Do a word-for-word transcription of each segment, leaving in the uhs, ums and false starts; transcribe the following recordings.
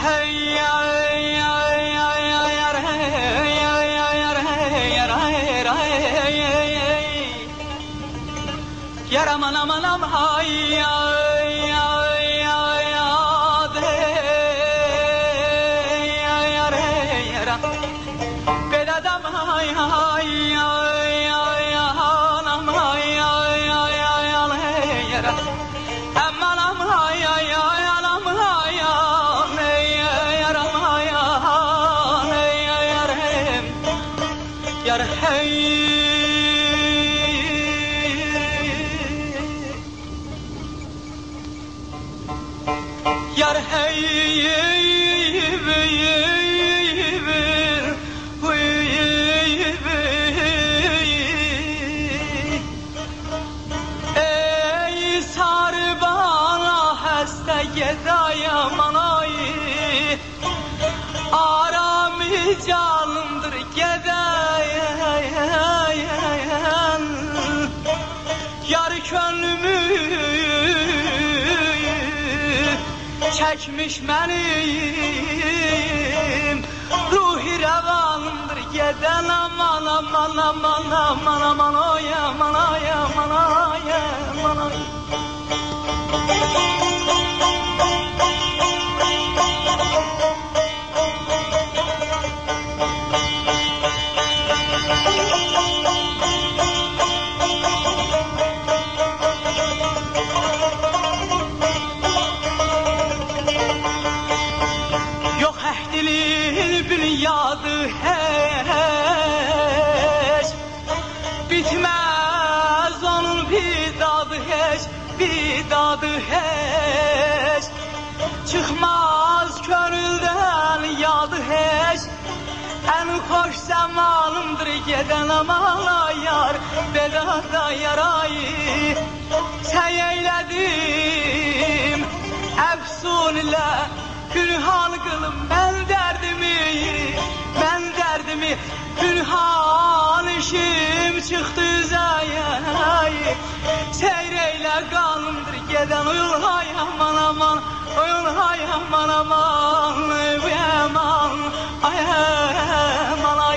Yaraman aman am hay ay ay ay ade yar yara bedadam hay hay ay ay anam hay ay ay ay yara aman am hay ay ay anam hay ay yaram hay ay yar yar hay yar hey ey sar bana hasta gedaya manay arami canımdır gedaya yar könlümü çekmiş benim ruhi revanımdır geden aman aman aman aman aman oy aman oy aman oy aman oy Yadı hiç bitmez onun bidadı hiç bidadı hiç çıkmaz gönülden yadı hiç en hoş zamanımdır geden amala yar bedada yarayı sen eyledim efsun ile Pünhan kılım ben derdimi, ben derdimi Pünhan işim çıktı zayay Seyreyle kanımdır geden uyul hay aman aman Uyul hay aman aman Uy aman ay aman ay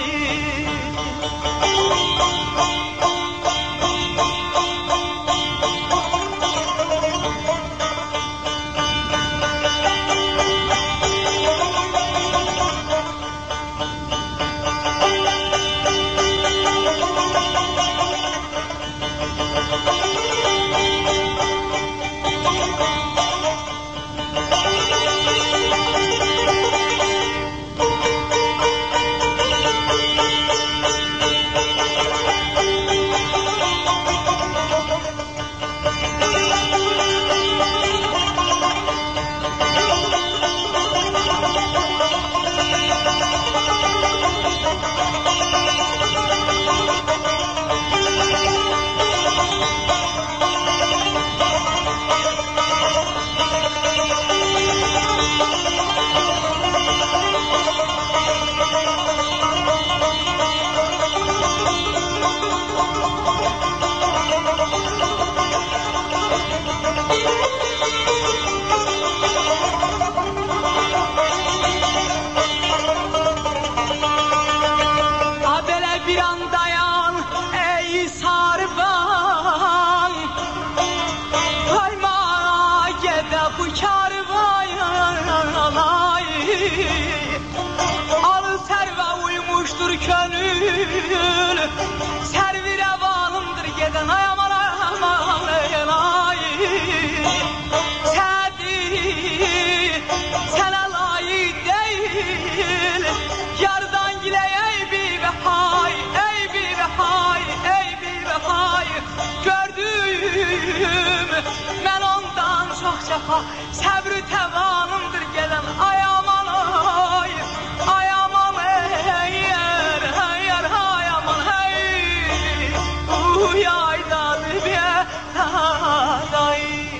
Al serve uymuştur könül Servi revanımdır geden ay aman aman ay Sedi sana layık değil Yardan gile ey bir vefay Ey bir vefay Ey bir vefay Gördüğüm ben ondan çok cefa Sebrü tevanımdır gelen ay aman ay ay aman hey yer hey yer hay aman hey uy ay dadı bir day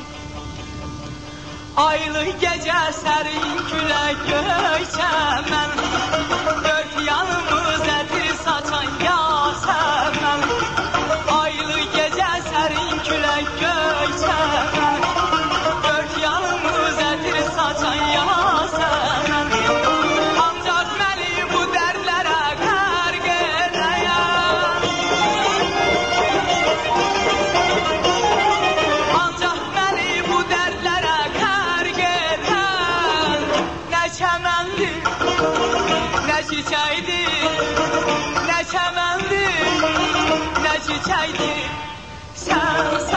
aylı gece serin külek göçemen dört yanımız etir saçan yasemen aylı gece serin külek göçemen dört yanımız etir saçan yasemen çəməndir, nə çiçəkdir, nə çəməndir, nə çiçəkdir. Sən